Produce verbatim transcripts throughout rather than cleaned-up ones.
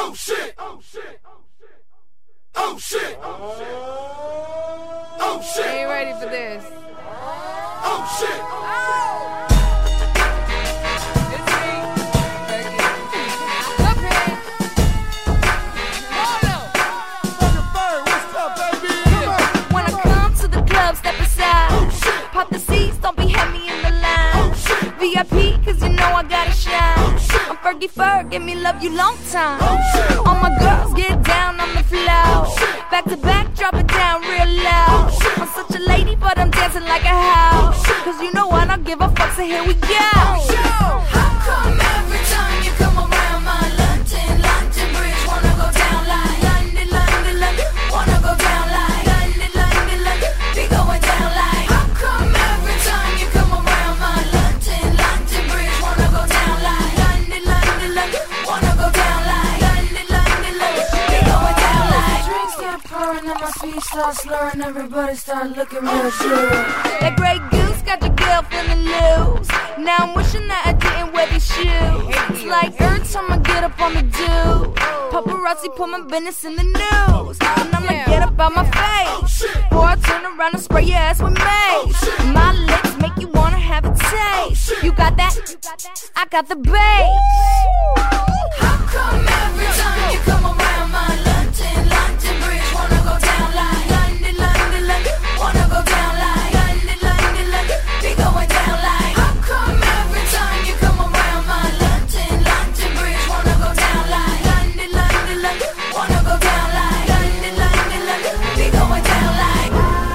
Oh shit! Oh shit! Oh shit! Oh shit! Ain't ready for this. Oh shit! Oh! It's me. Up here. Hold on. Fucking Bird, what's up, baby? Come on. When I come to the club, step aside. Oh shit! Pop the seats, don't be heavy in the line. Oh shit! V I P, cause you know I gotta shine. Oh shit! I'm Fergie Ferg, give me love you long time. Oh shit! All my girls get down on the floor. Oh shit! Back to back, drop it down real loud. Oh shit! I'm such a lady, but I'm dancing like a house. Oh shit! Cause you know I don't give a fuck, so here we go. Oh shit! How come every time you come around my London, London Bridge wanna go down like London, London, London, wanna go down like London, London, London, be going down like. How come every time you come around my London, London Bridge wanna go down like London, London, London, wanna go down like London, London, London, be going down like. Drinks start pouring and my speech starts slurring. Everybody start looking real good. That Grey Goose got your girl feeling loose. Now I'm wishing that I didn't wear these shoes. It's like every time I get up on the do, paparazzi put my business in the news. And I'ma get up out my face before I turn around and spray your ass with mace. My lips make you wanna have a taste. You got that? I got the bass. How come every time you come around my London, London Bridge wanna go down like London, London, London, wanna go down like London, London, London, be going down like. How come every time you come around my London, London Bridge wanna go down like London, London, London, wanna go down like London, London, London, be going down like.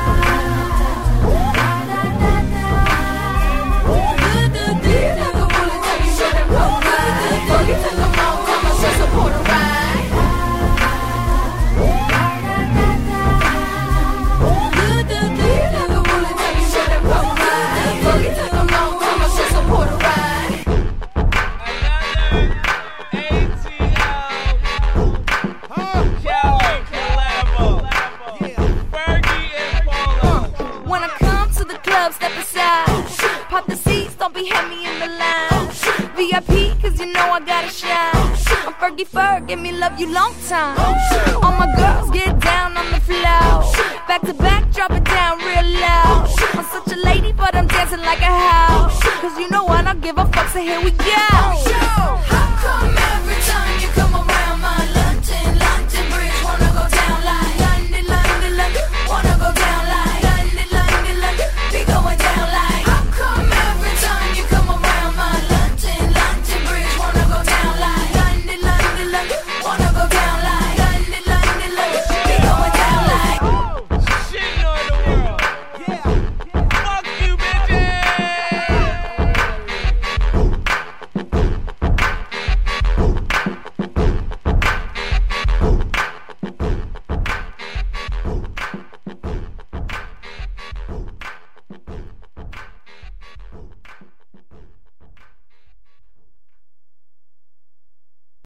When I come to the club, step aside. Pop the seats, don't be heavy in the line. V I P, cause you know I gotta shine. I'm Fergie Ferg, give me love you long time. All my girls get down on the floor. Back to back, drop it down real loud. I'm such a lady, but I'm dancing like a house. Cause you know I don't give a fuck, so here we go. How come every time you come around